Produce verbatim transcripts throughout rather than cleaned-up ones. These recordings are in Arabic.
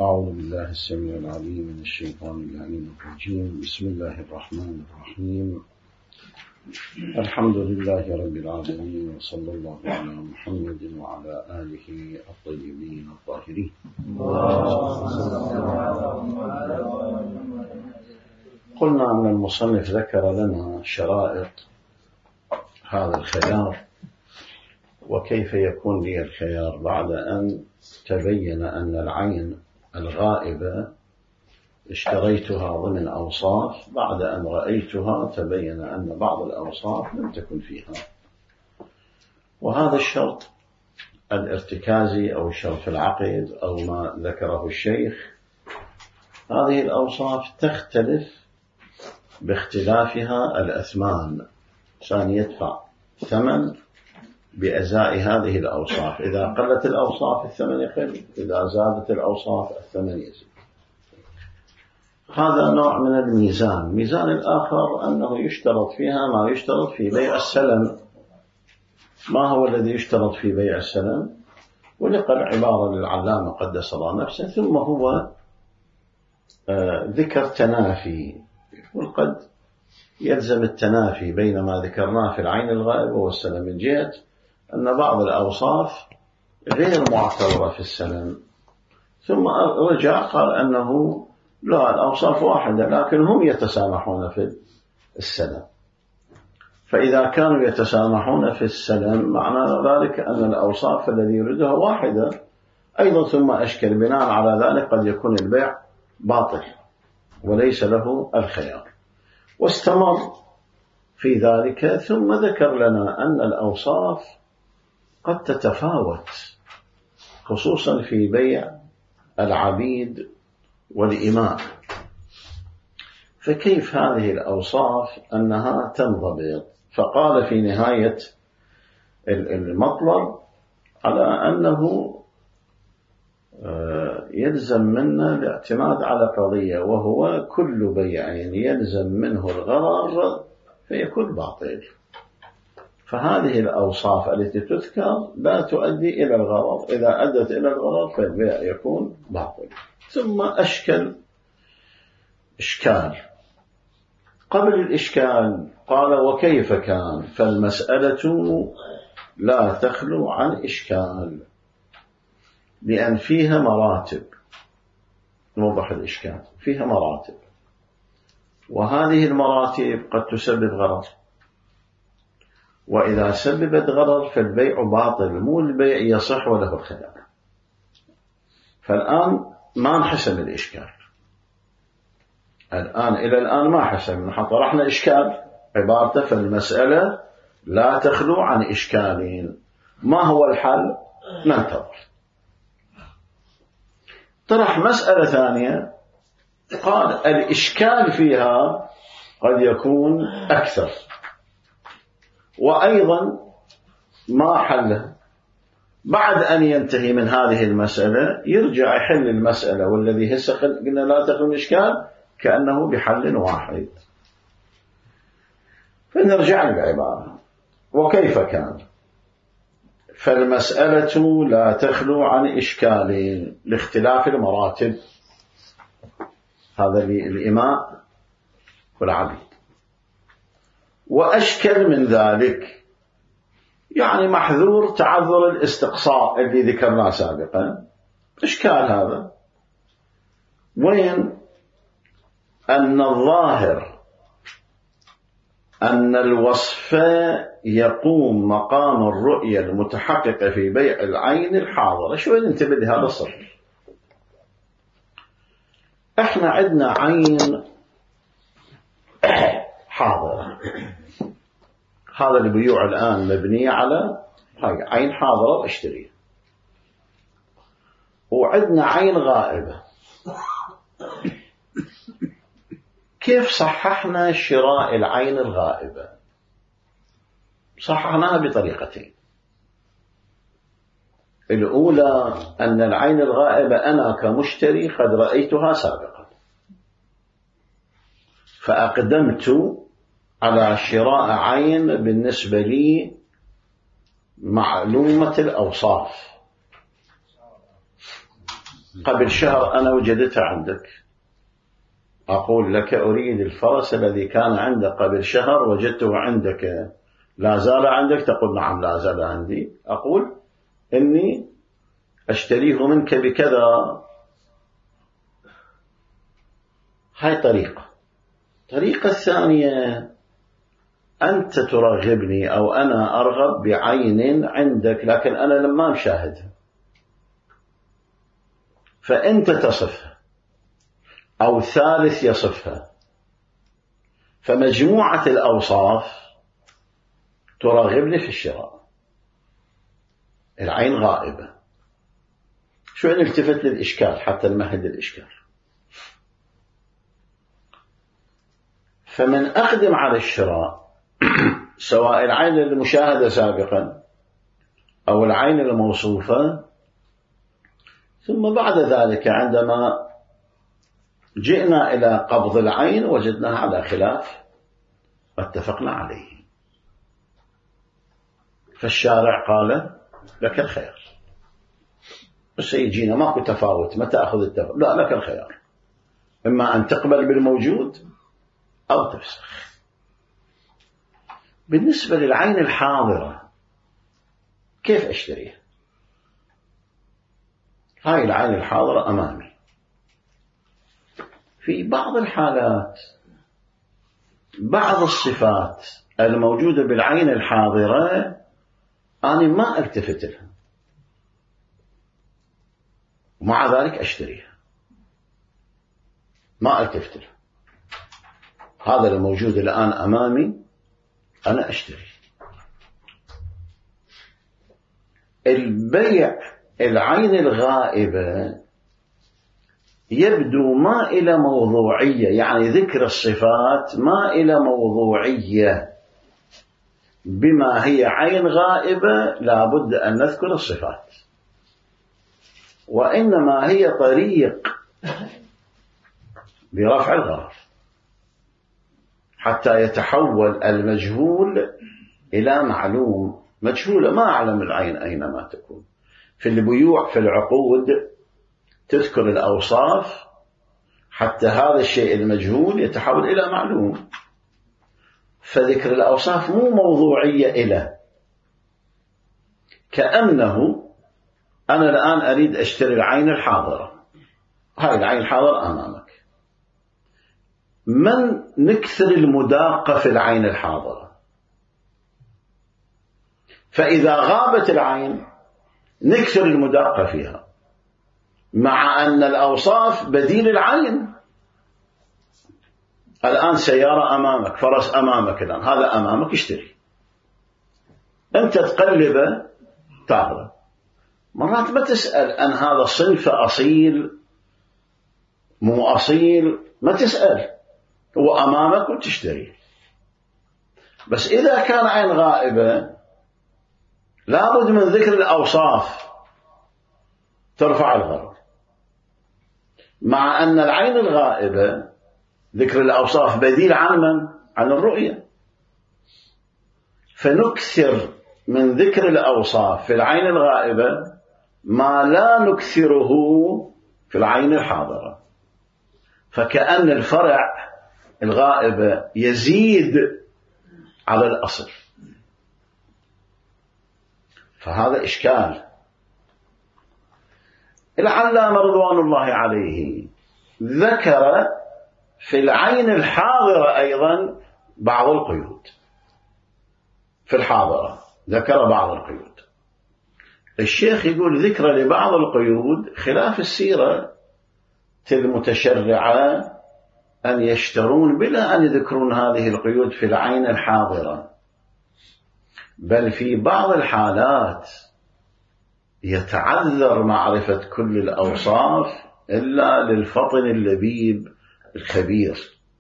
أعوذ بالله السميع العليم من الشيطان اللعين الرجيم. بسم الله الرحمن الرحيم. الحمد لله رب العالمين، وصلى الله على محمد وعلى آله الطيبين الطاهرين. قلنا أن المصنف ذكر لنا شرائط هذا الخيار، وكيف يكون لي الخيار بعد أن تبين أن العين الغائبة اشتريتها ضمن أوصاف، بعد أن رأيتها تبين أن بعض الأوصاف لم تكن فيها. وهذا الشرط الارتكازي أو الشرط العقد أو ما ذكره الشيخ، هذه الأوصاف تختلف باختلافها الأثمان. إنسان يدفع ثمن بأزاء هذه الأوصاف، إذا قلت الأوصاف الثمن يقل، إذا زادت الأوصاف الثمن يزيد. هذا نوع من الميزان. الميزان الآخر أنه يشترط فيها ما يشترط في بيع السلم. ما هو الذي يشترط في بيع السلم؟ ولقى عبارة للعلامة قدس الله نفسه، ثم هو آه ذكر تنافي، وقد يلزم التنافي بين ما ذكرناه في العين الغائبة والسلم، من جهة أن بعض الأوصاف غير معتبرة في السلم، ثم رجع قال أنه لا، الأوصاف واحدة لكن هم يتسامحون في السلم. فإذا كانوا يتسامحون في السلم معنى ذلك أن الأوصاف الذي يريدها واحدة أيضا. ثم أشكل بناء على ذلك قد يكون البيع باطل وليس له الخيار، واستمر في ذلك. ثم ذكر لنا أن الأوصاف قد تتفاوت، خصوصا في بيع العبيد والإماء. فكيف هذه الأوصاف أنها تنضبط؟ فقال في نهاية المطلب على أنه يلزم منا الاعتماد على قضية، وهو كل بيع يلزم منه الغرر فيكون باطل. فهذه الأوصاف التي تذكر لا تؤدي إلى الغرر، إذا أدت إلى الغرر فالبيع يكون باطل. ثم أشكل إشكال. قبل الإشكال قال وكيف كان؟ فالمسألة لا تخلو عن إشكال، لأن فيها مراتب. نوضح الإشكال. فيها مراتب، وهذه المراتب قد تسبب غرر، وإذا سببت غرر فالبيع باطل، مو البيع يصح وله الخيار. فالآن ما نحسم الإشكال، الآن إلى الآن ما حسم، نحن طرحنا إشكال عبارته. فالمسألة لا تخلو عن إشكالين. ما هو الحل؟ ننتظر. طرح مسألة ثانية، قال الإشكال فيها قد يكون أكثر، وأيضا ما حله. بعد أن ينتهي من هذه المسألة يرجع يحل المسألة، والذي هسه قلنا لا تخلو من إشكال كأنه بحل واحد. فنرجع للعبارة وكيف كان. فالمسألة لا تخلو عن إشكالين لاختلاف المراتب، هذا الإماء والعبيد. وأشكل من ذلك يعني محذور تعذر الاستقصاء اللي ذكرناه سابقا. إشكال هذا وين؟ أن الظاهر أن الوصف يقوم مقام الرؤية المتحققة في بيع العين الحاضرة. شوي ننتبه لهذا الصف. احنا عندنا عين حاضرة، هذا البيوع الآن مبنية على عين حاضرة اشتريها. وعندنا عين غائبة. كيف صححنا شراء العين الغائبة؟ صححناها بطريقتين. الأولى أن العين الغائبة أنا كمشتري قد رأيتها سابقا، فأقدمت على شراء عين بالنسبة لي معلومة الأوصاف، قبل شهر أنا وجدتها عندك، أقول لك أريد الفرس الذي كان عندك قبل شهر وجدته عندك، لا زال عندك؟ تقول نعم لا زال عندي. أقول إني أشتريه منك بكذا. هاي طريقة. الطريقة الثانية، أنت ترغبني أو أنا أرغب بعين عندك لكن أنا لما مشاهدها، فأنت تصفها أو ثالث يصفها، فمجموعة الأوصاف ترغبني في الشراء. العين غائبة. شوي نلتفت للإشكال حتى نمهد الإشكال. فمن أقدم على الشراء سواء العين المشاهدة سابقا أو العين الموصوفة، ثم بعد ذلك عندما جئنا إلى قبض العين وجدناها على خلاف واتفقنا عليه، فالشارع قال لك الخيار. بس يجينا ماكو تفاوت، متى أخذ التفاوت؟ لا، لك الخيار، إما أن تقبل بالموجود أو تفسخ. بالنسبة للعين الحاضرة كيف أشتريها؟ هاي العين الحاضرة أمامي. في بعض الحالات بعض الصفات الموجودة بالعين الحاضرة أنا ما ألتفت لها، ومع ذلك أشتريها، ما ألتفت لها. هذا الموجود الآن أمامي أنا أشتري. البيع العين الغائبة يبدو ما إلى موضوعية، يعني ذكر الصفات ما إلى موضوعية. بما هي عين غائبة لا بد أن نذكر الصفات، وإنما هي طريق برفع الغرض حتى يتحول المجهول إلى معلوم. مجهولة ما أعلم العين أينما تكون. في البيوع في العقود تذكر الأوصاف حتى هذا الشيء المجهول يتحول إلى معلوم. فذكر الأوصاف مو موضوعية إلى، كأنه أنا الآن أريد أشتري العين الحاضرة. هاي العين الحاضرة أمامك. من نكثر المداقة في العين الحاضرة، فإذا غابت العين نكثر المداقة فيها، مع أن الأوصاف بديل العين. الآن سيارة أمامك، فرس أمامك، الآن هذا أمامك، اشتري. أنت تقلبه تاخذه. مرات ما تسأل أن هذا صنف أصيل مو أصيل، ما تسأل، هو أمامك وتشتري. بس إذا كان عين غائبة لابد من ذكر الأوصاف ترفع الغرض، مع أن العين الغائبة ذكر الأوصاف بديل عن من؟ عن الرؤية. فنكثر من ذكر الأوصاف في العين الغائبة ما لا نكثره في العين الحاضرة. فكأن الفرع الغائبة يزيد على الأصل. فهذا إشكال. العلامة رضوان الله عليه ذكر في العين الحاضرة أيضا بعض القيود. في الحاضرة ذكر بعض القيود. الشيخ يقول ذكر لبعض القيود خلاف السيرة المتشرعة أن يشترون بلا أن يذكرون هذه القيود في العين الحاضرة، بل في بعض الحالات يتعذر معرفة كل الأوصاف إلا للفطن اللبيب الخبير.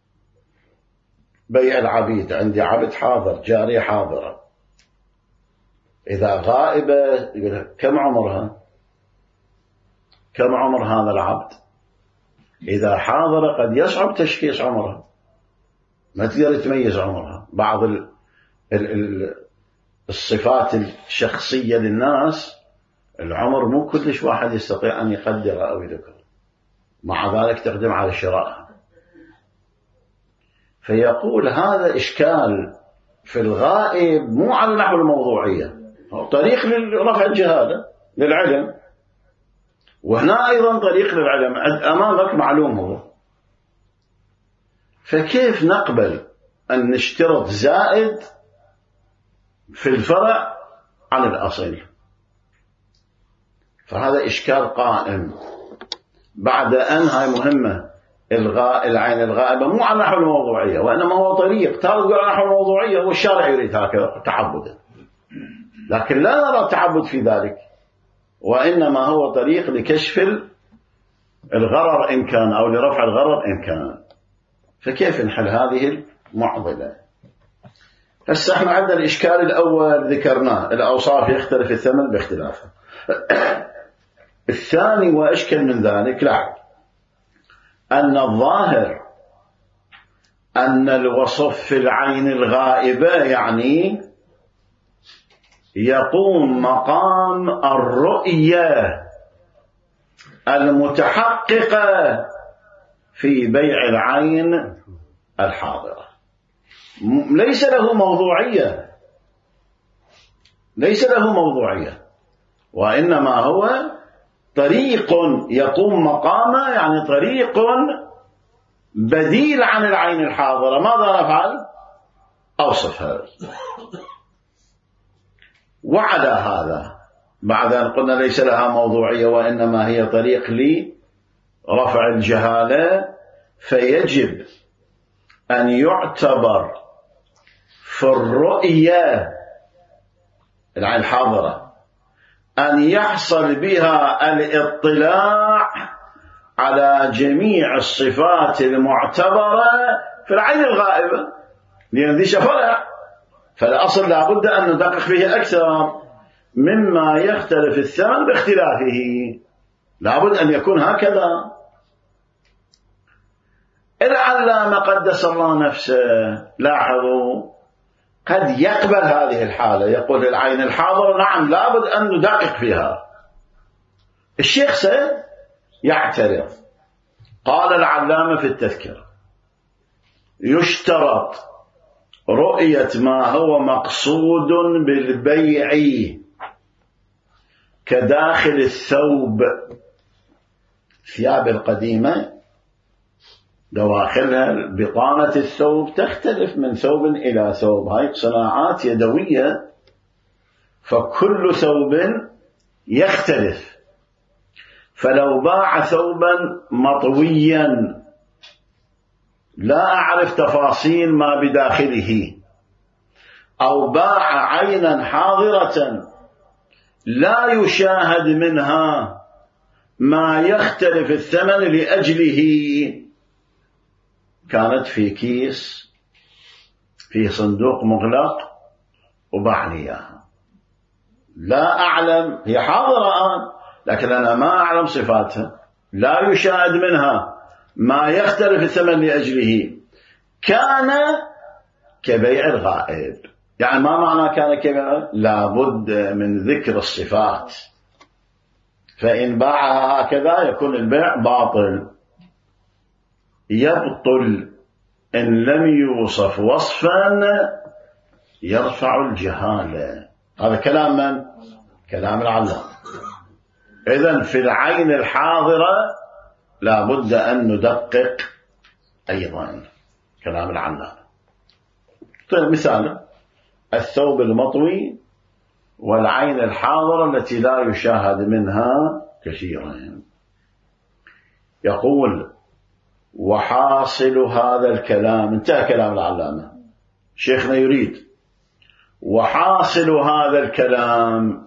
بيع العبيد، عندي عبد حاضر، جارية حاضرة، إذا غائبة يقول كم عمرها، كم عمر هذا العبد. إذا حاضرة قد يصعب تشخيص عمرها، ما تقدر تميز عمرها. بعض ال ال ال الصفات الشخصية للناس العمر مو كلش واحد يستطيع أن يقدر أو يذكر، مع ذلك تقدم على شرائها. فيقول هذا إشكال في الغائب مو على نحو الموضوعية، طريق لرفع الجهالة للعلم، وهنا أيضا طريق للعلم، أمامك معلوم هو. فكيف نقبل أن نشترط زائد في الفرع عن الأصل؟ فهذا إشكال قائم. بعد أن هاي مهمة، إلغاء العين الغائبة مو على نحو الموضوعية، وإنما هو طريق ترجع على نحو الموضوعية، والشارع يريد هكذا تعبدا، لكن لا نرى تعبد في ذلك، وإنما هو طريق لكشف الغرر إن كان، أو لرفع الغرر إن كان. فكيف نحل هذه المعضلة؟ هسه احنا عندنا الإشكال الأول ذكرناه، الأوصاف يختلف الثمن باختلافه. الثاني وأشكل من ذلك، لا، أن الظاهر أن الوصف في العين الغائبة يعني يقوم مقام الرؤية المتحققة في بيع العين الحاضرة، ليس له موضوعية، ليس له موضوعية، وإنما هو طريق يقوم مقامه، يعني طريق بديل عن العين الحاضرة. ماذا نفعل؟ أوصفها. وعلى هذا، بعد أن قلنا ليس لها موضوعية وإنما هي طريق لرفع الجهالة، فيجب أن يعتبر في الرؤية العين الحاضرة أن يحصل بها الاطلاع على جميع الصفات المعتبرة في العين الغائبة، لأن ذي فرع، فالأصل لابد أن ندقق فيه أكثر مما يختلف الثمن باختلافه، لابد أن يكون هكذا. العلامة قدس الله نفسه، لاحظوا، قد يقبل هذه الحالة، يقول العين الحاضرة نعم لابد أن ندقق فيها. الشيخ سيد يعترض، قال العلامة في التذكرة: يشترط رؤية ما هو مقصود بالبيع كداخل الثوب. الثياب القديمة دواخلها بطانة الثوب تختلف من ثوب إلى ثوب، هاي صناعات يدوية، فكل ثوب يختلف. فلو باع ثوبا مطويا لا أعرف تفاصيل ما بداخله، أو باع عينا حاضرة لا يشاهد منها ما يختلف الثمن لأجله، كانت في كيس في صندوق مغلق وباعني إياها، لا أعلم، هي حاضرة الآن لكن أنا ما أعلم صفاتها، لا يشاهد منها ما يختلف الثمن لأجله، كان كبيع الغائب. يعني ما معنى كان كبيع؟ لابد من ذكر الصفات، فإن باعها هكذا يكون البيع باطل، يبطل إن لم يوصف وصفا يرفع الجهالة. هذا كلام من؟ كلام العلامة. إذن في العين الحاضرة لابد أن ندقق أيضا، كلام العلامة. طيب مثال الثوب المطوي والعين الحاضرة التي لا يشاهد منها كثيرا. يقول: وحاصل هذا الكلام، انتهى كلام العلامة، شيخنا يريد: وحاصل هذا الكلام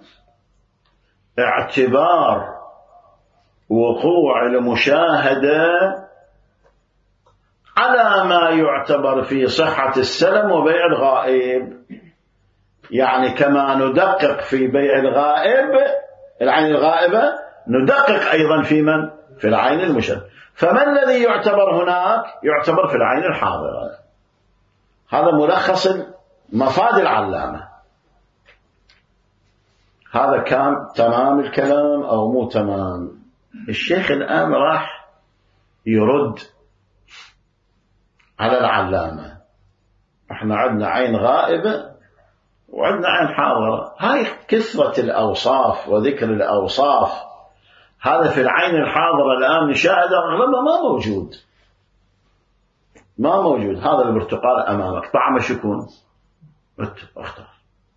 اعتبار وقوع المشاهدة على ما يعتبر في صحة السلم وبيع الغائب. يعني كما ندقق في بيع الغائب العين الغائبة ندقق أيضا في من؟ في العين المشاهدة. فما الذي يعتبر هناك؟ يعتبر في العين الحاضرة. هذا ملخص مفاد العلامة. هذا كان تمام الكلام أو مو تمام؟ الشيخ الآن راح يرد على العلامة. احنا عندنا عين غائبة وعندنا عين حاضرة. هاي كثرة الأوصاف وذكر الأوصاف، هذا في العين الحاضرة الآن نشاهد أغلبها ما موجود، ما موجود. هذا البرتقال أمامك طعمه شكون؟ اختار.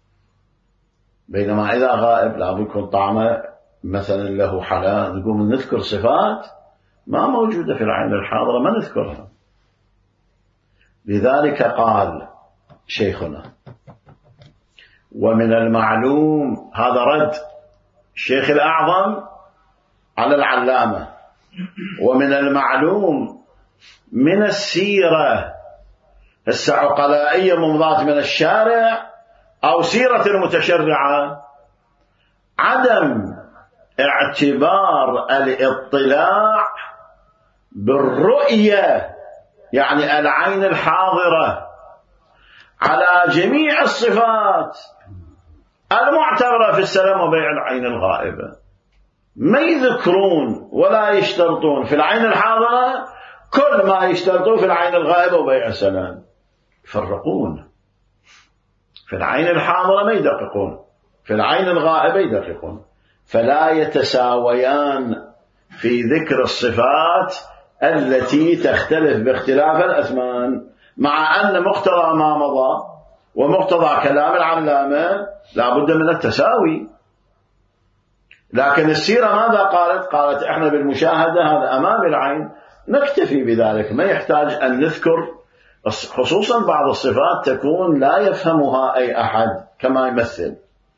بينما إذا غائب لا يكون طعمه مثلا له حلا، نقوم نذكر صفات ما موجودة في العين الحاضرة ما نذكرها. لذلك قال شيخنا: ومن المعلوم، هذا رد الشيخ الأعظم على العلامة، ومن المعلوم من السيرة السعقلائية ممضاة من الشارع أو سيرة المتشرعة عدم اعتبار الاطلاع بالرؤية، يعني العين الحاضرة، على جميع الصفات المعتبرة في السلام وبيع العين الغائبة. ما يذكرون ولا يشترطون في العين الحاضرة كل ما يشترطون في العين الغائبة وبيع السلام. يفرقون في العين الحاضرة ما يدققون، في العين الغائبة يدققون، فلا يتساويان في ذكر الصفات التي تختلف باختلاف الأثمان، مع أن مقتضى ما مضى ومقتضى كلام العلامة لا بد من التساوي. لكن السيرة ماذا قالت؟ قالت احنا بالمشاهدة هذا أمام العين نكتفي بذلك، ما يحتاج أن نذكر، خصوصا بعض الصفات تكون لا يفهمها أي أحد كما يمثل.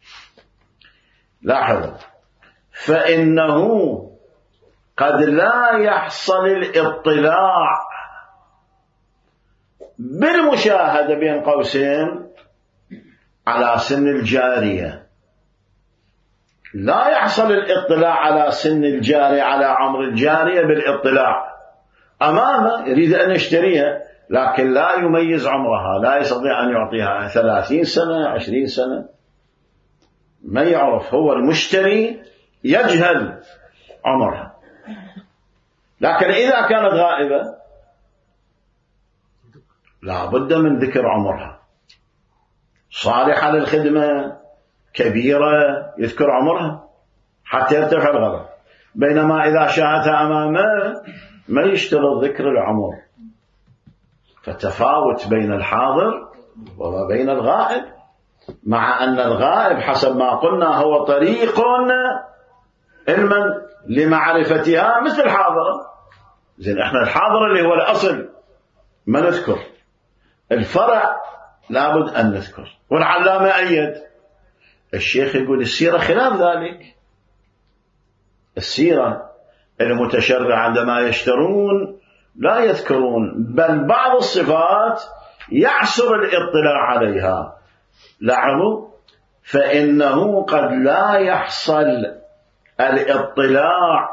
لاحظ: فإنه قد لا يحصل الاطلاع بالمشاهدة بين قوسين على سن الجارية. لا يحصل الاطلاع على سن الجارية، على عمر الجارية بالاطلاع أمامه، يريد أن يشتريها لكن لا يميز عمرها، لا يستطيع أن يعطيها ثلاثين سنة عشرين سنة، ما يعرف، هو المشتري يجهل عمرها. لكن إذا كانت غائبة لا بد من ذكر عمرها، صالحة للخدمة، كبيرة، يذكر عمرها حتى يرتفع الغرض. بينما إذا شاهدها أمامه ما يشترط ذكر العمر. فتفاوت بين الحاضر وبين الغائب، مع أن الغائب حسب ما قلنا هو طريق علما لمعرفتها مثل الحاضرة. زين، احنا الحاضر اللي هو الأصل ما نذكر، الفرع لابد أن نذكر. والعلامة أيد، الشيخ يقول السيرة خلاف ذلك. السيرة المتشرع عندما يشترون لا يذكرون، بل بعض الصفات يعسر الاطلاع عليها. لاحظوا: فإنه قد لا يحصل الاطلاع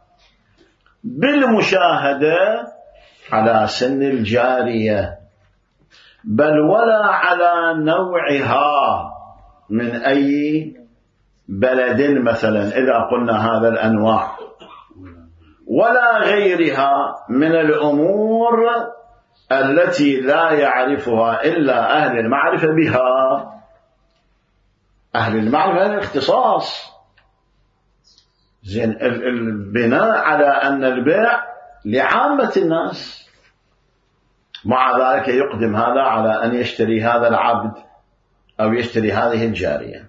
بالمشاهدة على سن الجارية، بل ولا على نوعها من أي بلد مثلا إذا قلنا هذا الأنواع، ولا غيرها من الأمور التي لا يعرفها إلا أهل المعرفة بها. أهل المعرفة الاختصاص. زين، البناء على أن البيع لعامة الناس، مع ذلك يقدم هذا على أن يشتري هذا العبد أو يشتري هذه الجارية.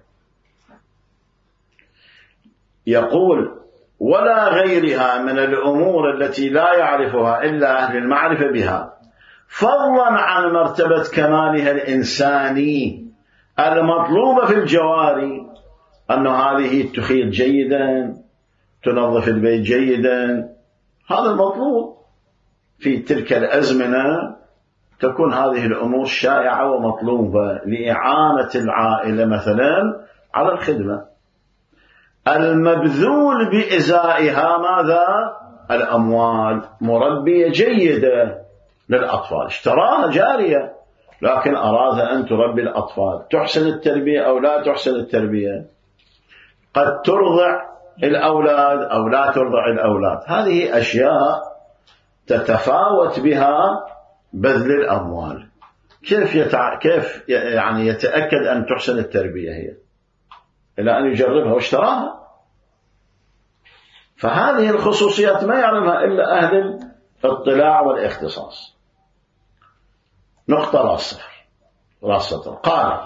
يقول: ولا غيرها من الأمور التي لا يعرفها إلا أهل المعرفة بها، فضلا عن مرتبة كمالها الإنساني المطلوبة في الجواري، أن هذه تخيط جيدا، تنظف البيت جيدا، هذا المطلوب في تلك الأزمنة. تكون هذه الأمور شائعة ومطلوبة لإعانة العائلة مثلا على الخدمة. المبذول بإزائها ماذا؟ الأموال، مربية جيدة للأطفال، اشتراها جارية لكن أراد أن تربي الأطفال، تحسن التربية أو لا تحسن التربية. قد ترضع الأولاد أو لا ترضع الأولاد. هذه أشياء تتفاوت بها بذل الأموال. كيف يتع... كيف يعني يتأكد أن تحسن التربية هي إلى أن يجربها واشتراها؟ فهذه الخصوصيات ما يعلمها إلا أهل الاطلاع والاختصاص. نقطة راسة راسة قال: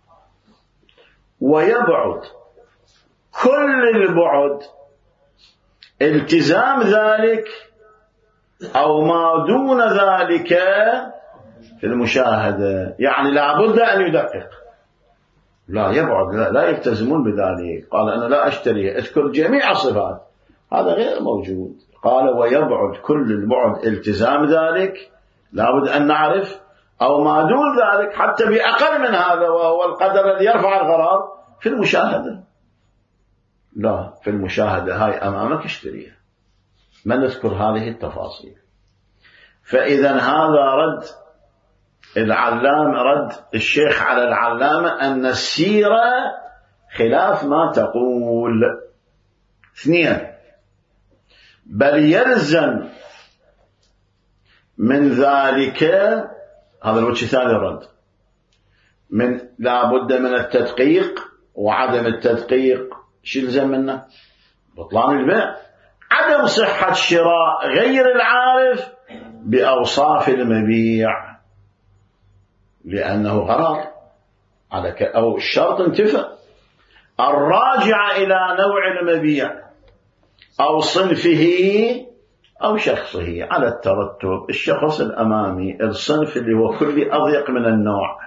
ويبعد كل البعد التزام ذلك أو ما دون ذلك في المشاهدة. يعني لا بد أن يدقق، لا يبعد، لا, لا يلتزمون بذلك. قال أنا لا أشتري، اذكر جميع الصفات، هذا غير موجود. قال: ويبعد كل البعد التزام ذلك، لا بد أن نعرف، أو ما دون ذلك حتى بأقل من هذا، وهو القدر الذي يرفع الغرار في المشاهدة. لا، في المشاهدة هاي أمامك اشتريها، ما نذكر هذه التفاصيل. فإذا هذا رد العلام، رد الشيخ على العلامة أن السيرة خلاف ما تقول. اثنين: بل يلزم من ذلك، هذا الوجه الثاني الرد، من لا بد من التدقيق، وعدم التدقيق شو يلزم منه؟ بطلان البيع، عدم صحة شراء غير العارف بأوصاف المبيع لأنه غرار على ك... أو الشرط انتفى. الراجع إلى نوع المبيع أو صنفه أو شخصه على الترتب، الشخص الأمامي، الصنف اللي هو كل أضيق من النوع.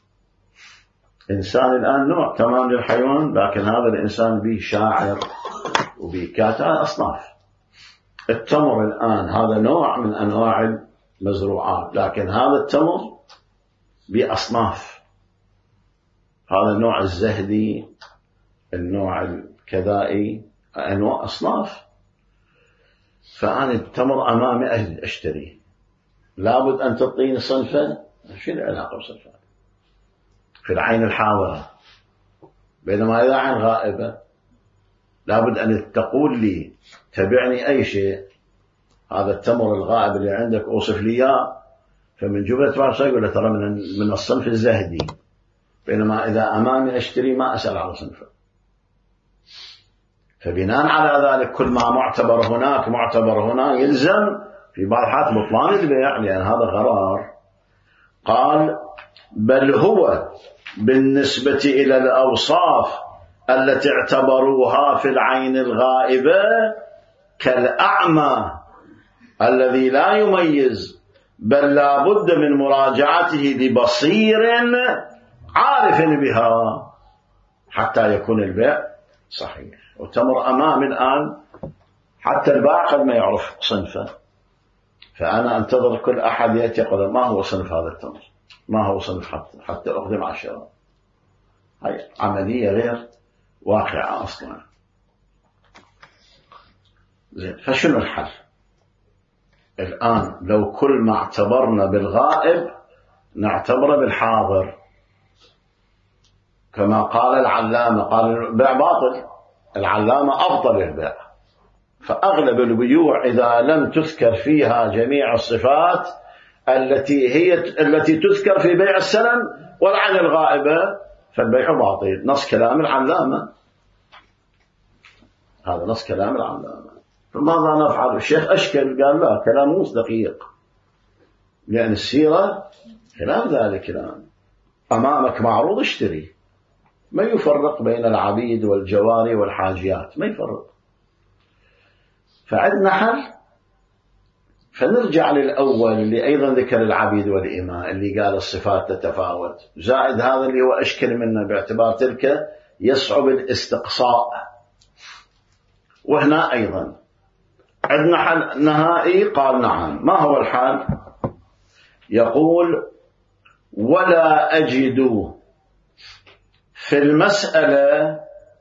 إنسان الآن نوع تمام للحيوان، لكن هذا الإنسان به شاعر وبه كاتب، أصناف. التمر الآن هذا نوع من أنواع المزروعات، لكن هذا التمر بأصناف، هذا النوع الزهدي، النوع الكذائي، أنواع أصناف. فأنا التمر أمامي أشتري، لابد أن تعطيني صنفه. شو العلاقة بصنفه في العين الحاضرة، بينما إذا عين غائبة لابد أن تقول لي تبعني أي شيء، هذا التمر الغائب اللي عندك أوصف لي إياه، فمن جملة ما يقول له ترى من من الصنف الزهدي، بينما إذا أمامي أشتري ما أسأل على صنفه. فبناء على ذلك كل ما معتبر هناك معتبر هنا، يلزم في بعض الحالات بطلان البيع لأن هذا غرار. قال: بل هو بالنسبة إلى الأوصاف التي اعتبروها في العين الغائبة كالأعمى الذي لا يميز، بل لا بد من مراجعته لبصير عارف بها حتى يكون البيع صحيح. والتمر أمامي الآن حتى البائع قد ما يعرف صنفه، فأنا أنتظر كل أحد يأتي يقول ما هو صنف هذا التمر، ما هو صنف حتى, حتى أقدم على الشراء. هاي عملية غير واقعة أصلا. زين، فشنو الحل الآن؟ لو كل ما اعتبرنا بالغائب نعتبره بالحاضر، كما قال العلامة، قال البيع باطل، العلامة أبطل البيع. فأغلب البيوع إذا لم تذكر فيها جميع الصفات التي هي التي تذكر في بيع السلم والعين الغائبة فالبيع باطل. نص كلام العلامة، هذا نص كلام العلامة. فماذا نفعل؟ الشيخ أشكل قال لا، كلام مو دقيق، لأن السيرة خلاف ذلك. الآن أمامك معروض اشتري، ما يفرق بين العبيد والجواري والحاجيات، ما يفرق. فعندنا حل. فنرجع للأول اللي أيضا ذكر العبيد والإماء، اللي قال الصفات تتفاوت، زائد هذا اللي هو أشكل منه باعتبار تلك يصعب الاستقصاء. وهنا أيضا عندنا حل نهائي. قال نعم. ما هو الحل؟ يقول: ولا أجد في المسألة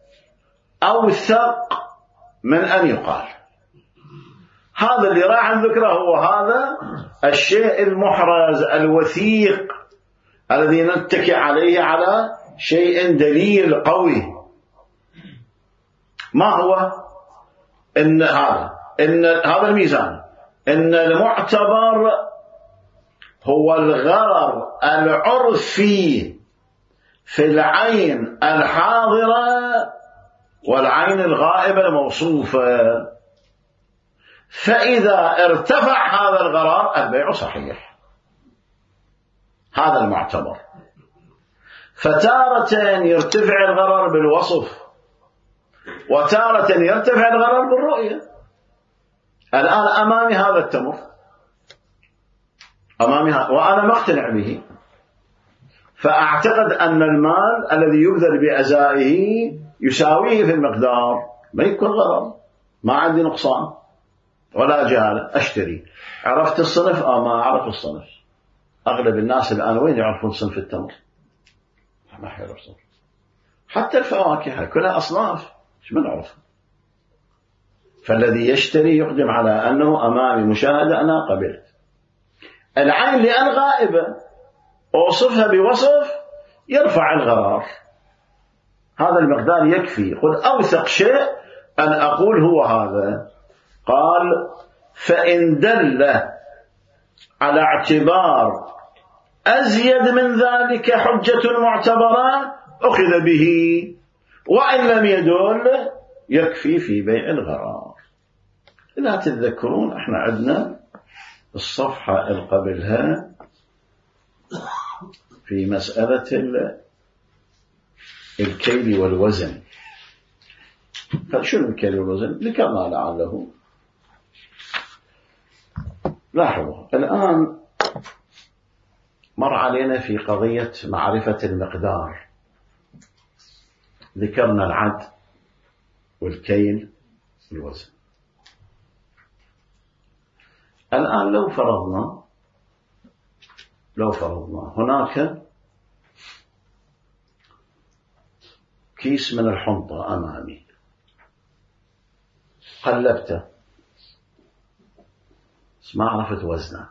أوثق من أن يقال. هذا اللي راح نذكره هو هذا الشيء المحرز الوثيق الذي نتكي عليه على شيء دليل قوي. ما هو؟ إن هذا إن هذا الميزان، إن المعتبر هو الغرر العرفي في العين الحاضرة والعين الغائبة الموصوفة، فإذا ارتفع هذا الغرر البيع صحيح. هذا المعتبر. فتارة يرتفع الغرر بالوصف، وتارة يرتفع الغرر بالرؤية. الآن أمامي هذا التمر، أمامي هذا وأنا مقتنع به، فأعتقد أن المال الذي يبذل بأزائه يساويه في المقدار، ما يكون غرر، ما عندي نقصان ولا جهالة، أشتري. عرفت الصنف؟ آه ما أعرف الصنف. أغلب الناس الآن وين يعرفون صنف التمر؟ ما يعرف صنف. حتى الفواكه كلها أصناف، مش من عرف. فالذي يشتري يقدم على أنه أمامي مشاهدة، أنا قبلت. العين لأن غائبة أوصفها بوصف يرفع الغرار، هذا المقدار يكفي. قل أوثق شيء أن أقول هو هذا. قال فإن دل على اعتبار أزيد من ذلك حجة معتبرة أخذ به، وإن لم يدل يكفي في بيع الغرار. إذا تتذكرون احنا عندنا الصفحة القبلها في مسألة الكيل والوزن. فشنو الكيل والوزن؟ ذكرنا لعله. لاحظوا الآن مر علينا في قضية معرفة المقدار، ذكرنا العد والكيل والوزن. الآن لو فرضنا لو فرضنا هناك كيس من الحنطة أمامي، قلبته بس ما عرفت وزنه،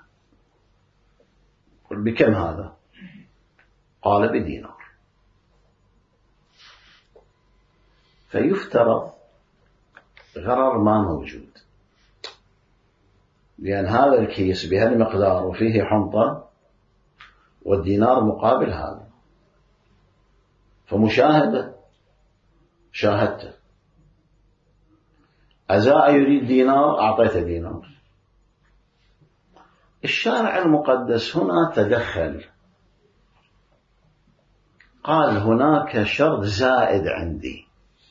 قل بكم هذا؟ قال بدينار. فيفترض غرر ما موجود، لأن هذا الكيس بهالمقدار وفيه حنطة والدينار مقابل هذا، فمشاهدة شاهدته. أزاء يريد دينار، أعطيته دينار. الشارع المقدس هنا تدخل، قال هناك شرط زائد عندي.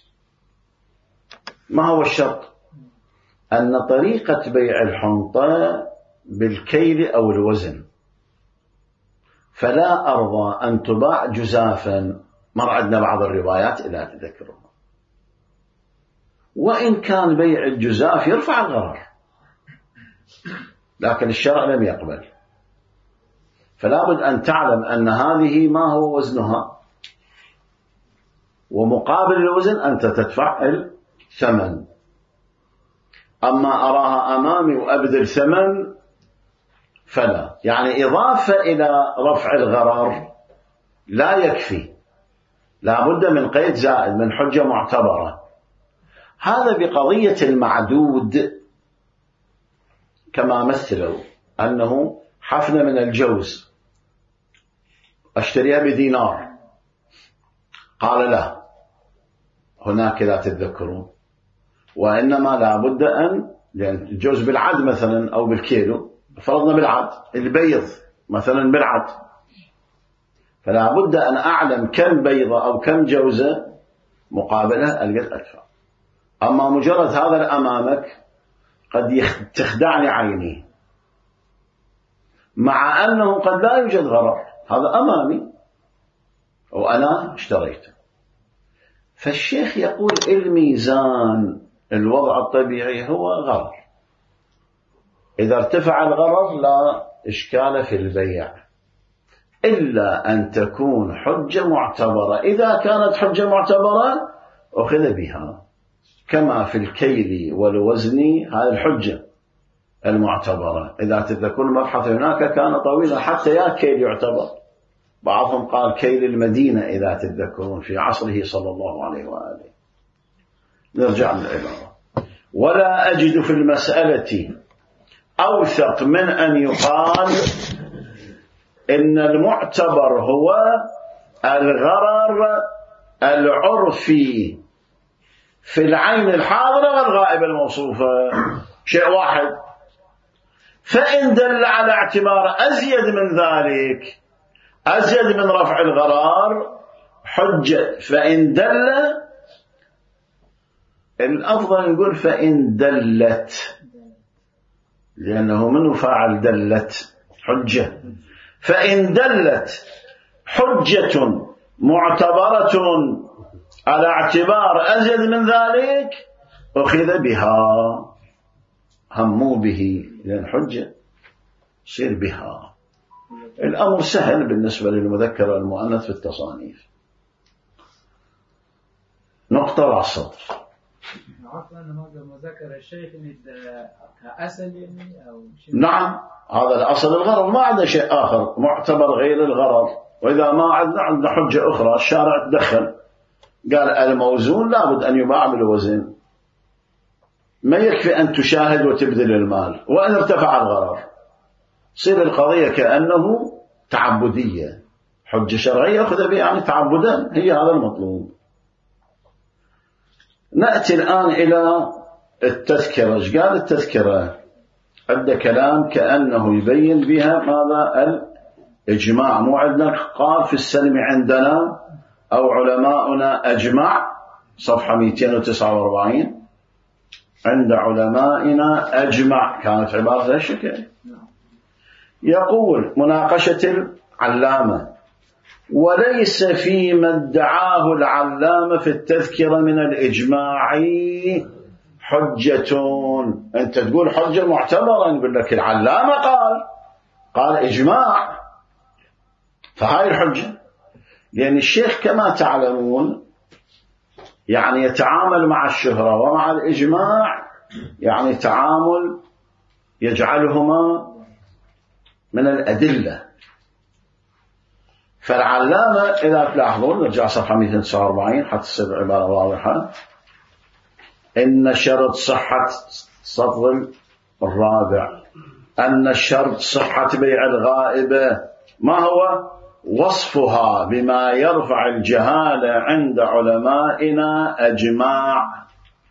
ما هو الشرط؟ أن طريقة بيع الحنطة بالكيل أو الوزن، فلا أرضى أن تباع جزافا. مر عندنا بعض الروايات إلى تذكرها، وإن كان بيع الجزاف يرفع الغرر، لكن الشرع لم يقبل. فلا بد أن تعلم أن هذه ما هو وزنها، ومقابل الوزن أنت تدفع الثمن. أما أراها أمامي وأبذل ثمن فلا، يعني إضافة إلى رفع الغرر لا يكفي، لا بد من قيد زائد، من حجة معتبرة. هذا بقضية المعدود، كما مثلوا أنه حفنة من الجوز أشتريها بدينار، قال لا، هناك لا تتذكرون، وإنما لا بد أن، لأن الجوز بالعد مثلا أو بالكيلو، فرضنا بالعد، البيض مثلا بالعد، فلا بد أن أعلم كم بيضة أو كم جوزة مقابلة ألقت أدفع. أما مجرد هذا أمامك قد تخدعني عيني، مع أنه قد لا يوجد غرر، هذا أمامي وأنا اشتريته. فالشيخ يقول الميزان الوضع الطبيعي هو غرر، إذا ارتفع الغرر لا إشكال في البيع، إلا أن تكون حجة معتبرة. إذا كانت حجة معتبرة أخذ بها، كما في الكيل والوزن هذه الحجة المعتبرة. إذا تذكرون المبحث هناك كان طويلا، حتى يا كيل يعتبر، بعضهم قال كيل المدينة إذا تذكرون في عصره صلى الله عليه وآله. نرجع للعبارة. ولا أجد في المسألة أوثق من أن يقال إن المعتبر هو الغرر العرفي في العين الحاضرة والغائبة الموصوفة، شيء واحد. فإن دل على اعتبار أزيد من ذلك، أزيد من رفع الغرار، حجة. فإن دل، الأفضل نقول فإن دلت، لأنه منه فاعل دلت، حجة. فإن دلت حجة معتبرة على اعتبار أزيد من ذلك أخذ بها، هموا به، لأن حجة يصير بها. الأمر سهل بالنسبة للمذكر والمؤنث في التصانيف. نقطة على السطر. نعم، هذا الأصل الغرض، ما عندنا شيء آخر معتبر غير الغرض. وإذا ما عندنا عندنا حجة أخرى، الشارع تدخل قال الموزون لابد أن يباع بالوزن، ما يكفي أن تشاهد وتبذل المال. وإن ارتفع الغرر صير القضية كأنه تعبدية، حجة شرعية أخذ بها يعني تعبدا، هي هذا المطلوب. نأتي الآن إلى التذكرة. ايش قال التذكرة؟ عند كلام كأنه يبين بها ماذا الإجماع. مو عندنا قال في السلم عندنا أو علماؤنا أجمع، صفحة مئتين وتسعة وأربعين. عند علمائنا أجمع كانت عبارة ذا الشكل. يقول مناقشة العلامة: وليس فيما ادعاه العلامة في التذكرة من الإجماع حجة. أنت تقول حجة معتبرة، نقول لك العلامة قال قال إجماع، فهاي الحجة. لأن الشيخ كما تعلمون يعني يتعامل مع الشهرة ومع الإجماع، يعني تعامل يجعلهما من الأدلة. فالعلامة إذا تلاحظون نرجع صفحة مئتين وتسعة وأربعين حتى تصير العبارة واضحة: إن شرط صحة صفر الرابع أن الشرط صحة بيع الغائبة ما هو وصفها بما يرفع الجهالة عند علمائنا أجماع.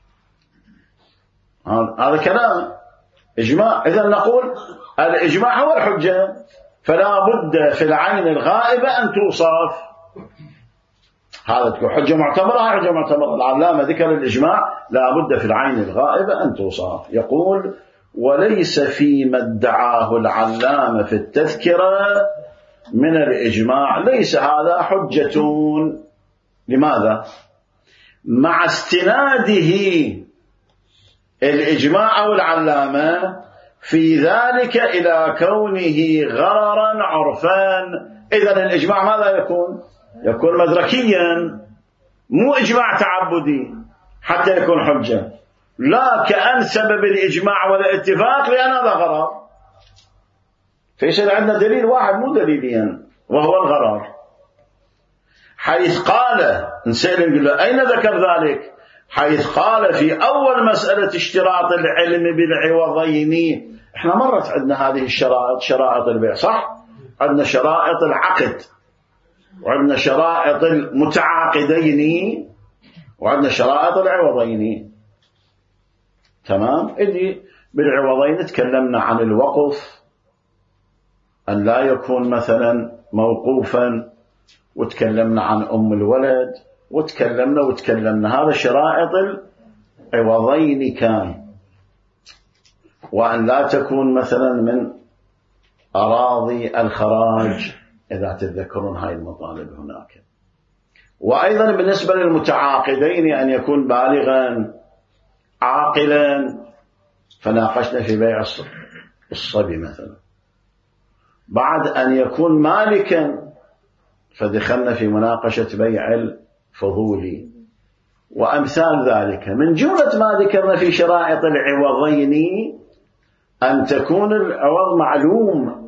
هذا كلام إجماع. إذا نقول الإجماع هو الحجة، فلا بد في العين الغائبة أن توصف. هذا تكون حجة معتبرة، حجة معتبرة. العلامة ذكر الإجماع، لا بد في العين الغائبة أن توصف. يقول: وليس فيما ادعاه العلامة في التذكرة من الإجماع، ليس هذا حجة. لماذا؟ مع استناده الإجماع أو العلامة في ذلك إلى كونه غررا عرفان. إذن الإجماع ماذا يكون؟ يكون مدركيا، مو إجماع تعبدي حتى يكون حجة. لا كأن سبب الإجماع والاتفاق لأن هذا غرر، فيصير عندنا دليل واحد مو دليلين وهو الغرر. حيث قال نسأل نقول له أين ذكر ذلك؟ حيث قال في أول مسألة اشتراط العلم بالعوضين. احنا مرت عندنا هذه الشرائط، شرائط البيع صح؟ عندنا شرائط العقد، وعندنا شرائط المتعاقدين، وعندنا شرائط العوضين. تمام؟ إذي بالعوضين تكلمنا عن الوقف أن لا يكون مثلا موقوفا، وتكلمنا عن أم الولد، وتكلمنا وتكلمنا هذا شرائط العوضين كان. وأن لا تكون مثلا من أراضي الخراج، إذا تتذكرون هاي المطالب هناك. وأيضا بالنسبة للمتعاقدين أن يكون بالغا عاقلا، فناقشنا في بيع الصبي مثلا. بعد أن يكون مالكا فدخلنا في مناقشة بيع الفضولي وأمثال ذلك. من جملة ما ذكرنا في شرائط العوضين أن تكون العوض معلوم،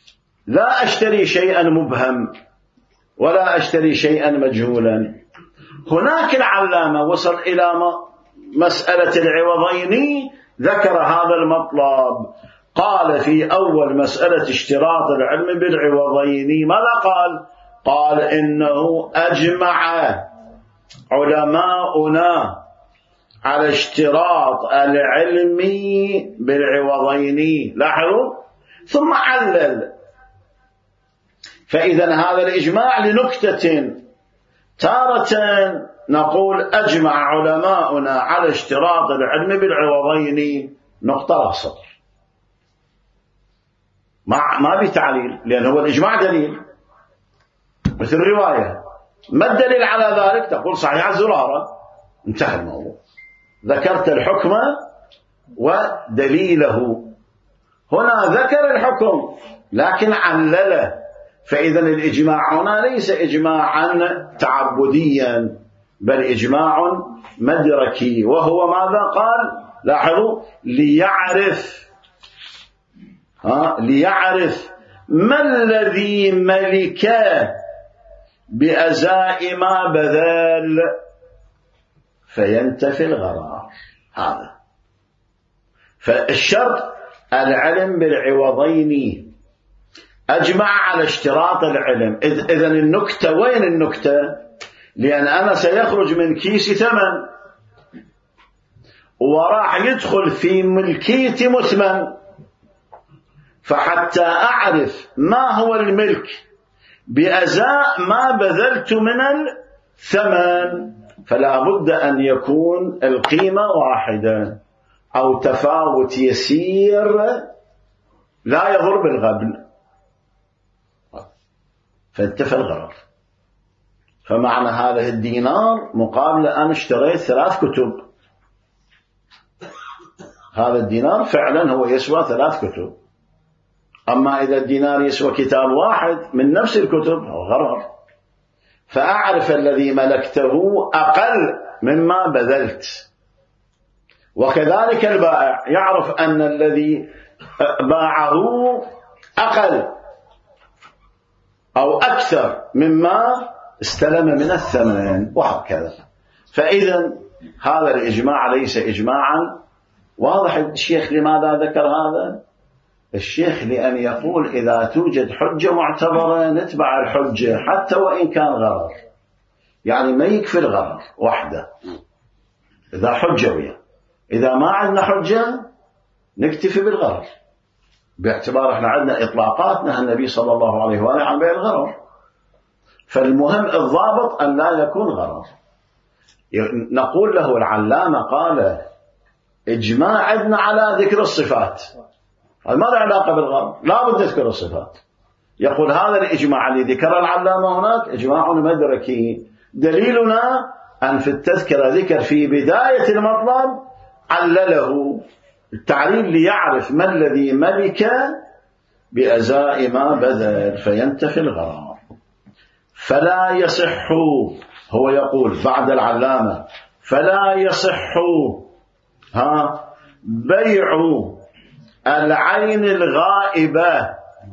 لا أشتري شيئا مبهم ولا أشتري شيئا مجهولا. هناك العلامة وصل إلى مسألة العوضين، ذكر هذا المطلب، قال في أول مسألة اشتراط العلم بالعوضين ماذا قال؟ قال إنه أجمع علماؤنا على اشتراط العلم بالعوضين. لاحظوا، ثم علل. فإذا هذا الإجماع لنكتة، تارة نقول أجمع علماؤنا على اشتراط العلم بالعوضين، نقطة سطر، ما بتعليل، لأن هو الإجماع دليل مثل الرواية. ما الدليل على ذلك؟ تقول صحيح الزرارة، انتهى الموضوع، ذكرت الحكم ودليله. هنا ذكر الحكم لكن علله، فإذا الإجماع هنا ليس إجماعا تعبديا بل إجماع مدركي، وهو ماذا قال؟ لاحظوا، ليعرف ها ليعرف ما الذي ملك بأزاء ما بذل فينتفي الغرار. هذا فالشرط العلم بالعوضين، أجمع على اشتراط العلم. إذن النكتة وين النكتة؟ لأن أنا سيخرج من كيسي ثمن وراح يدخل في ملكيتي مثمن، فحتى أعرف ما هو الملك بأزاء ما بذلت من الثمن فلا بد أن يكون القيمة واحدة أو تفاوت يسير لا يضر بالغبن، فانتفى الغرر. فمعنى هذا الدينار مقابل أن اشتريت ثلاث كتب، هذا الدينار فعلا هو يسوى ثلاث كتب. أما إذا الدينار يسوى كتاب واحد من نفس الكتب هو غرر. فأعرف الذي ملكته أقل مما بذلت. وكذلك البائع يعرف أن الذي باعه أقل أو أكثر مما استلم من الثمن، وهكذا. فإذا هذا الإجماع ليس إجماعا. واضح الشيخ لماذا ذكر هذا؟ الشيخ لأن يقول إذا توجد حجة معتبرة نتبع الحجة حتى وإن كان غرر، يعني ما يكفي الغرر وحده إذا حجوية. إذا ما عندنا حجة نكتفي بالغرر، باعتبار احنا عندنا إطلاقات نهى النبي صلى الله عليه وآله عن بيع الغرر. فالمهم الضابط أن لا يكون غرر. نقول له العلامة قال إجماع عندنا على ذكر الصفات، هذا ما له علاقة بالغرر، لا بد ذكر الصفات. يقول هذا الإجماع الذي ذكر العلامة هناك إجماع مدركي. دليلنا أن في التذكرة ذكر في بداية المطلب علله التعليل ليعرف ما الذي ملك بأزاء ما بذل فينتفي الغرار. فلا يصح، هو يقول بعد العلامة فلا يصح ها بيع العين الغائبة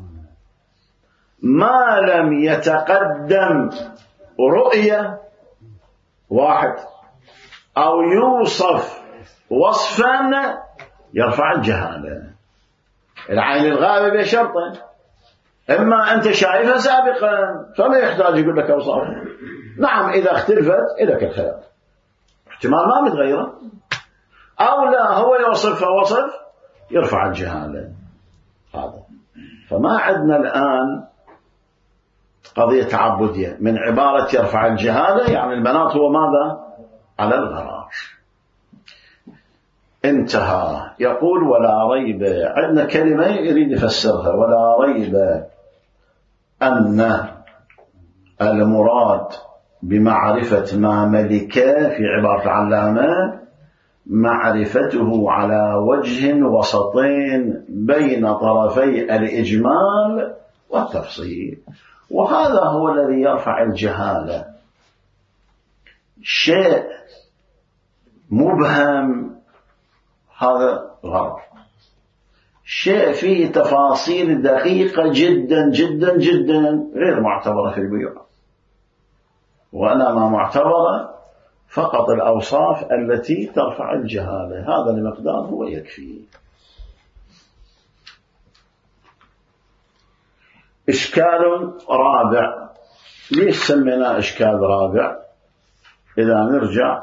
ما لم يتقدم رؤية واحد أو يوصف وصفا يرفع الجهالة. العين الغائبة بشرطين، إما أنت شايفها سابقا فما يحتاج يقول لك أوصاف، نعم إذا اختلفت إليك الخيار احتمال ما متغيرة، أو لا هو يوصفها وصف يرفع الجهالة. هذا فما عندنا الآن قضية تعبدية من عبارة يرفع الجهالة، يعني المناط هو ماذا؟ على الغرار. انتهى. يقول ولا ريب، عندنا كلمة يريد يفسرها، ولا ريب أن المراد بمعرفة ما ملك في عبارة العلامة معرفته على وجه وسطين بين طرفي الإجمال والتفصيل، وهذا هو الذي يرفع الجهالة. شيء مبهم هذا غلط، شيء فيه تفاصيل دقيقة جدا جدا جدا غير معتبرة في البيوع، وأنا ما معتبرة فقط الأوصاف التي ترفع الجهالة، هذا المقدار هو يكفي. إشكال رابع. ليش سمينا إشكال رابع؟ إذا نرجع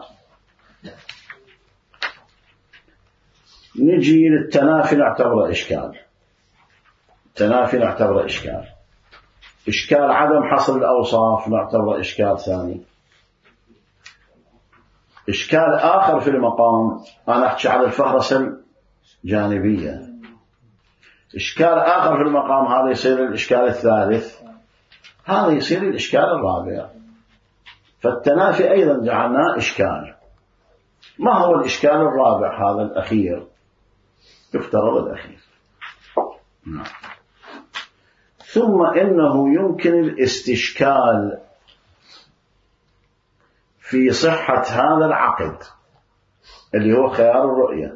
نجي للتنافي نعتبره إشكال. التنافي نعتبره إشكال. إشكال عدم حصر الأوصاف نعتبره إشكال ثاني. إشكال آخر في المقام أنا أحكي على الفهرسة الجانبية. إشكال آخر في المقام هذا يصير الإشكال الثالث، هذا يصير الإشكال الرابع. فالتنافي أيضا جعلناه إشكال. ما هو الإشكال الرابع هذا الأخير؟ يفترض الأخير. نعم. ثم إنه يمكن الاستشكال في صحة هذا العقد اللي هو خيار الرؤية.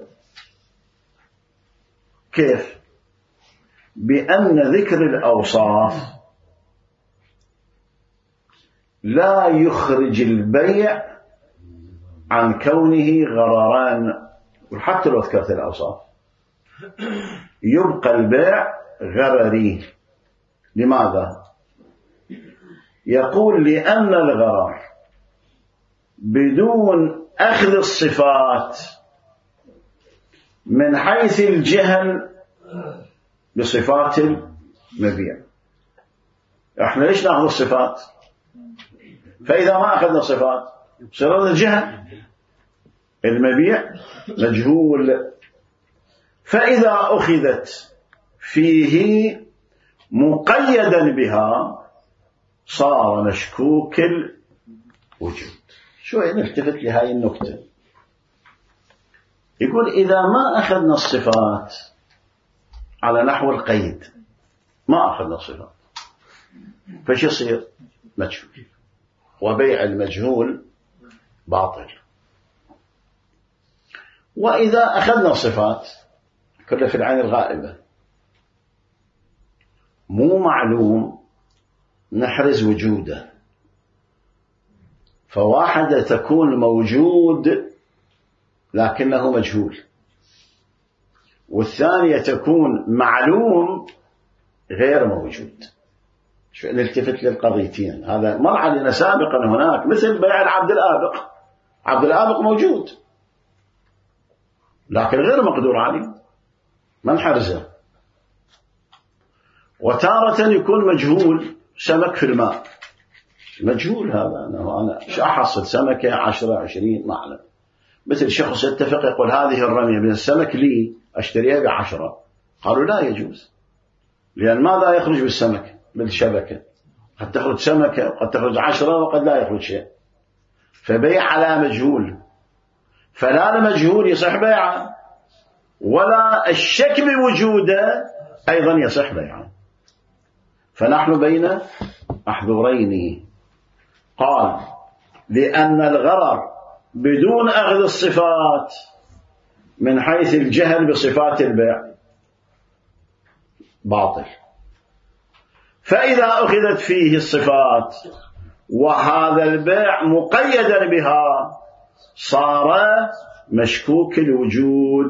كيف؟ بأن ذكر الأوصاف لا يخرج البيع عن كونه غرران. وحتى لو ذكرت الأوصاف يبقى البيع غرري. لماذا؟ يقول لأن الغرر بدون أخذ الصفات من حيث الجهل بصفات المبيع. احنا ليش نأخذ الصفات؟ فإذا ما أخذنا الصفات صار الجهل. المبيع مجهول، فإذا أخذت فيه مقيدا بها صار مشكوك الوجود. شوي نلتفت لهذه النكتة. يقول إذا ما أخذنا الصفات على نحو القيد، ما أخذنا الصفات، فش يصير؟ مجهول، وبيع المجهول باطل. وإذا أخذنا الصفات كلها في العين الغائبة، مو معلوم، نحرز وجوده. فواحدة تكون موجود لكنه مجهول، والثانية تكون معلوم غير موجود. شو نلتفت للقضيتين. هذا مر علينا سابقا هناك، مثل بيع العبد الآبق. عبد الآبق موجود لكن غير مقدور عليه، ما نحرزه. وتارة يكون مجهول، سمك في الماء مجهول، هذا أنه أنا أحصل سمكة عشرة عشرين ما أعلم. مثل شخص يتفق يقول هذه الرمية من السمك لي أشتريها بعشرة، قالوا لا يجوز، لأن ماذا يخرج بالسمك بالشبكة؟ قد تخرج سمكة وقد تخرج عشرة وقد لا يخرج شيء. فبيع على مجهول، فلا المجهول يصح بيعه، ولا الشك بوجوده أيضا يصح بيعه. فنحن بين محذورين. قال لأن الغرر بدون أخذ الصفات من حيث الجهل بصفات البيع باطل، فإذا أخذت فيه الصفات وهذا البيع مقيدا بها صار مشكوك الوجود.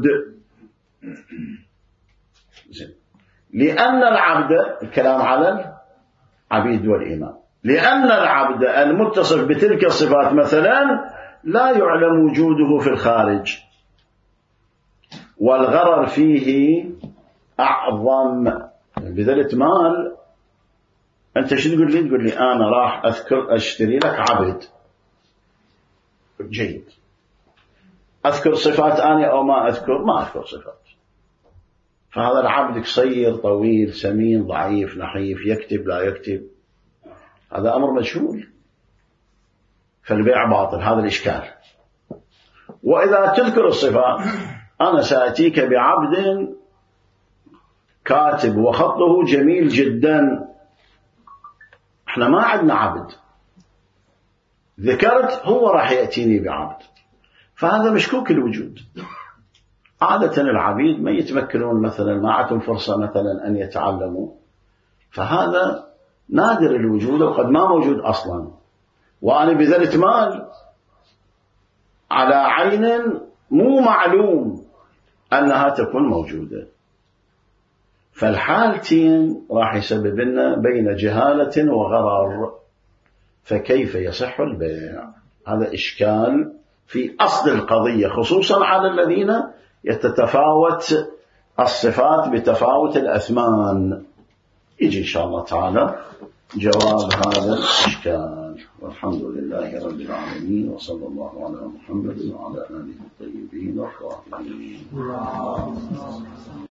لأن العبد، الكلام على العبيد والإمام، لأن العبد المتصف بتلك الصفات مثلا لا يعلم وجوده في الخارج، والغرر فيه أعظم. بذلك مال أنت شو تقول لي؟ تقول لي أنا راح أذكر أشتري لك عبد جيد، أذكر صفات أنا أو ما أذكر؟ ما أذكر صفات. فهذا العبد قصير طويل سمين ضعيف نحيف يكتب لا يكتب، هذا أمر مجهول، فالبيع باطل. هذا الإشكال. وإذا تذكر الصفات، أنا سأتيك بعبد كاتب وخطه جميل جدا، احنا ما عندنا عبد، ذكرت هو راح يأتيني بعبد، فهذا مشكوك الوجود. عادة العبيد ما يتمكنون مثلا، ما عندهم فرصة مثلا أن يتعلموا، فهذا نادر الوجود وقد ما موجود أصلا. وأنا بذلك مال على عين مو معلوم أنها تكون موجودة. فالحالتين راح يسبب لنا بين جهالة وغرر، فكيف يصح البيع؟ هذا إشكال في أصل القضية، خصوصا على الذين يتتفاوت الصفات بتفاوت الأثمان. يجي إن شاء الله تعالى جواب هذا الإشكال. والحمد لله رب العالمين، وصلى الله على محمد وعلى آله الطيبين الطاهرين.